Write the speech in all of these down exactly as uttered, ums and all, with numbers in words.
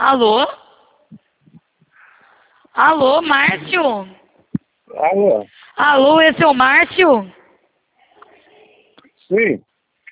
Alô? Alô, Márcio? Alô? Alô, esse é o Márcio? Sim.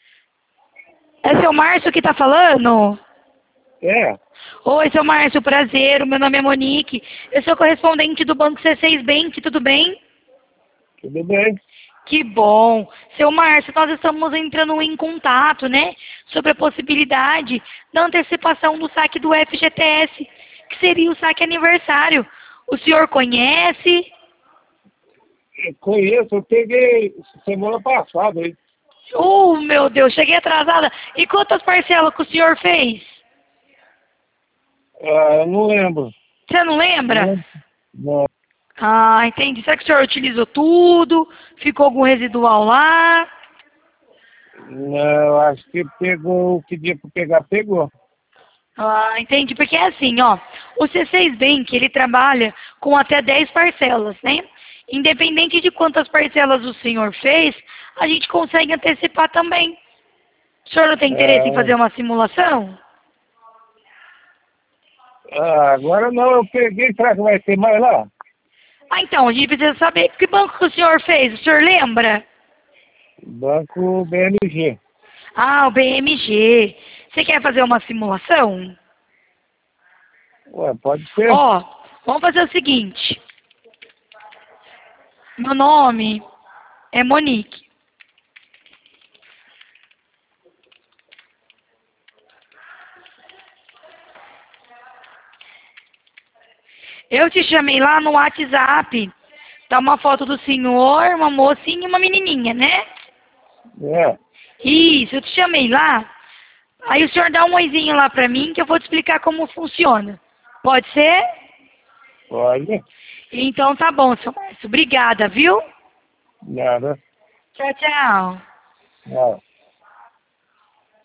É seu Márcio que tá falando? É. Oi, seu Márcio, prazer, o meu nome é Monique. Eu sou correspondente do Banco C seis Bank, tudo bem? Tudo bem? Que bom. Seu Márcio, nós estamos entrando em contato, né, sobre a possibilidade da antecipação do saque do F G T S, que seria o saque aniversário. O senhor conhece? Eu conheço, eu peguei semana passada, hein? Oh, meu Deus, cheguei atrasada. E quantas parcelas que o senhor fez? Ah, eu não lembro. Você não lembra? Não. Não, Ah, entendi. Será que o senhor utilizou tudo? Ficou algum residual lá? não, acho que pegou o que tinha para pegar, pegou. Ah, entendi. Porque é assim, ó. O C seis Bank, ele trabalha com até dez parcelas, né? Independente de quantas parcelas o senhor fez, a gente consegue antecipar também. O senhor não tem interesse em Ah, fazer uma simulação? ah, agora não, eu peguei, será que vai ter mais lá? Ah, então, a gente precisa saber que banco que o senhor fez. O senhor lembra? Banco B M G. Ah, o B M G. Você quer fazer uma simulação? Ué, pode ser. Ó, vamos fazer o seguinte. Meu nome é Monique. Eu te chamei lá no WhatsApp. Tá uma foto do senhor, uma mocinha e uma menininha, né? É, Isso, eu te chamei lá. Aí o senhor dá um oizinho lá pra mim que eu vou te explicar como funciona. Pode ser? pode. Então tá bom, seu Márcio. Obrigada, viu? Nada. Tchau, tchau. Não.